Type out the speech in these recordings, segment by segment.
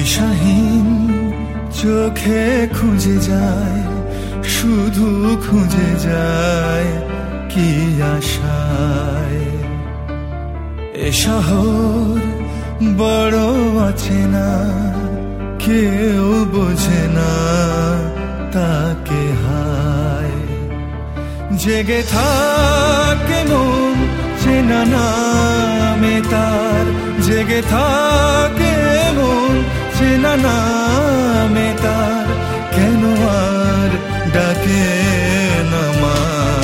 দিশাহীন চোখে খুঁজে যায়, শুধু খুঁজে যায় কি আশায়। এ শহর বড় আছে না, কেউ বোঝে না তাকে হায়। জেগে থাকে মন চেনা নামে তার, জেগে থাকে মন চেনা নামে তার, কেন আর ডাকে না মা।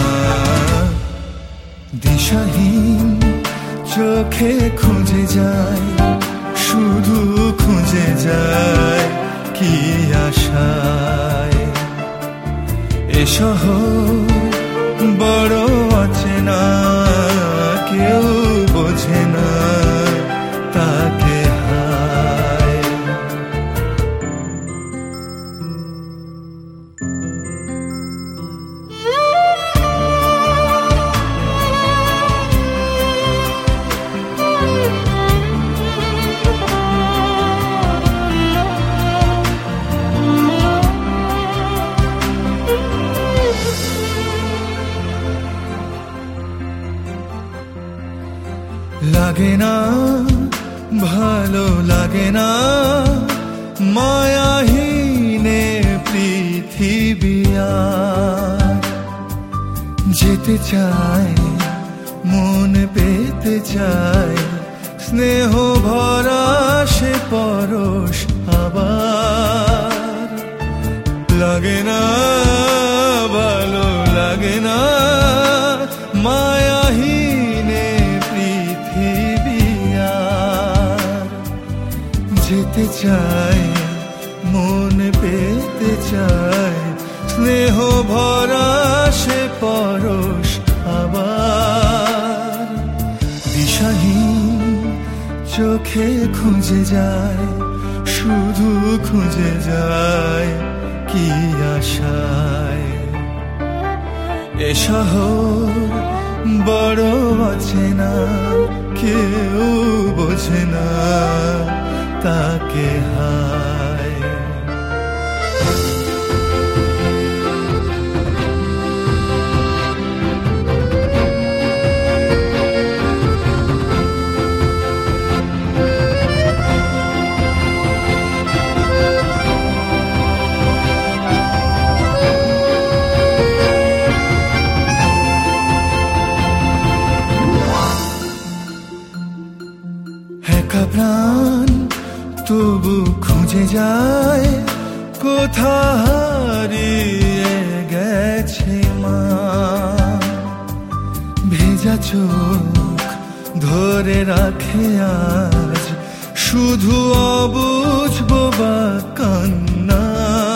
দিশাহীন চোখে খুঁজে যায়, শুধু খুঁজে যায় কি আশায়। এ শহর বড় আছে না, কেউ বোঝে না তাকে হায়। লাগে না ভালো লাগে না মায়াহীনে পৃথিবী আর। যেতে চায় মন পেতে চায়, স্নেহ ভরা সে পরশ আবার। লাগে না ভালো লাগে না মায়াহীনে পৃথিবী আর। যেতে চায় মন পেতে চায়, স্নেহ ভরা সে পরশ আবার। দিশাহীন চোখে খুঁজে যায়, শুধু খুঁজে যায় কি আশায়। এ শহর বড় আছে না, কেউ বোঝে না তাকে হায়। একা প্রাণ তবু খুঁজে যায়, কোথা হারিয়ে গেছে মা। ভেজা চোখ ধরে রাখে আজ, শুধু অবুঝ বোবা কান্না।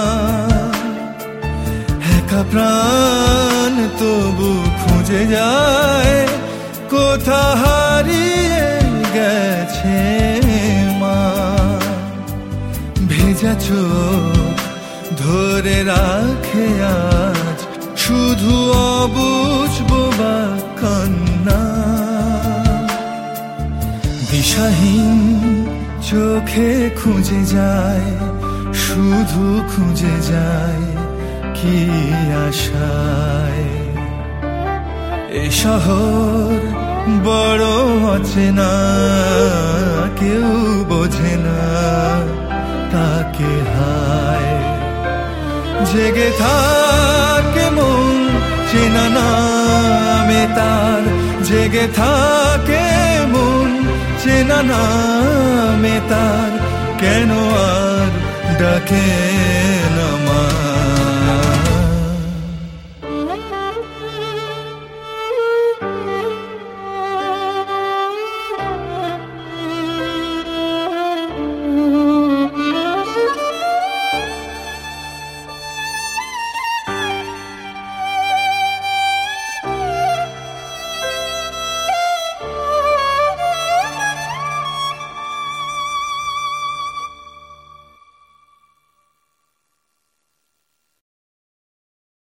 একা প্রাণ তবু খুঁজে যায়, কোথা হারিয়ে গেছে মা। ভেজা চোখ ধরে রাখে আজ, শুধু অবুঝ বোবা কান্না। দিশাহীন চোখে খুঁজে যায়, শুধু খুঁজে যায় কি আশায়। এ শহর বড় আছে না, কেউ বোঝে না তাকে হায়। জেগে থাকে মন চেনা নামে তার, জেগে থাকে মন চেনা নামে তার, কেন আর ডাকে